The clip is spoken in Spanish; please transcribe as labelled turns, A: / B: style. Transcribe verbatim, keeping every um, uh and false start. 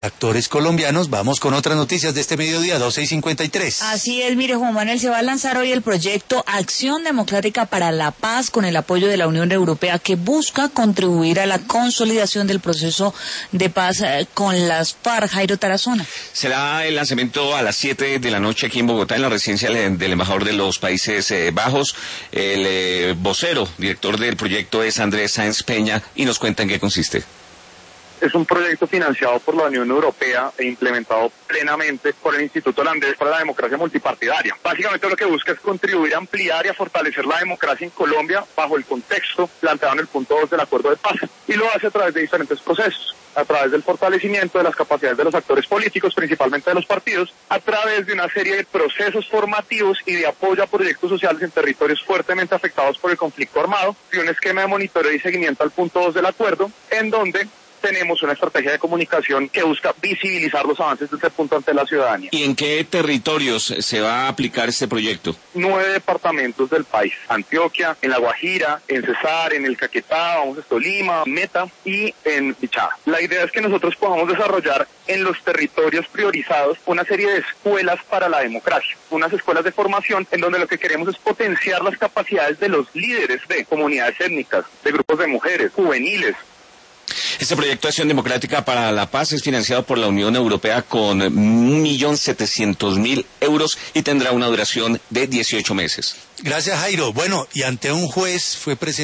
A: actores colombianos. Vamos con otras noticias de este mediodía, doce y cincuenta y tres.
B: Así es, mire, Juan Manuel, se va a lanzar hoy el proyecto Acción Democrática para la Paz con el apoyo de la Unión Europea, que busca contribuir a la consolidación del proceso de paz eh, con las FARC. Jairo Tarazona.
C: Será el lanzamiento a las siete de la noche aquí en Bogotá, en la residencia del embajador de los Países eh, Bajos. El eh, vocero, director del proyecto es Andrés Sáenz Peña, y nos cuenta en qué consiste.
D: Es un proyecto financiado por la Unión Europea e implementado plenamente por el Instituto Holandés para la Democracia Multipartidaria. Básicamente lo que busca es contribuir a ampliar y a fortalecer la democracia en Colombia bajo el contexto planteado en el punto dos del Acuerdo de Paz. Y lo hace a través de diferentes procesos, a través del fortalecimiento de las capacidades de los actores políticos, principalmente de los partidos, a través de una serie de procesos formativos y de apoyo a proyectos sociales en territorios fuertemente afectados por el conflicto armado, y un esquema de monitoreo y seguimiento al punto dos del acuerdo, en donde tenemos una estrategia de comunicación que busca visibilizar los avances de este punto ante la ciudadanía.
C: ¿Y en qué territorios se va a aplicar este proyecto?
D: Nueve departamentos del país: Antioquia, en La Guajira, en Cesar, en el Caquetá, vamos a Tolima, Meta y en Bichada. La idea es que nosotros podamos desarrollar en los territorios priorizados una serie de escuelas para la democracia, unas escuelas de formación en donde lo que queremos es potenciar las capacidades de los líderes de comunidades étnicas, de grupos de mujeres, juveniles.
C: Este proyecto de Acción Democrática para la Paz es financiado por la Unión Europea con un millón setecientos mil euros y tendrá una duración de dieciocho meses.
A: Gracias, Jairo. Bueno, y ante un juez fue presentado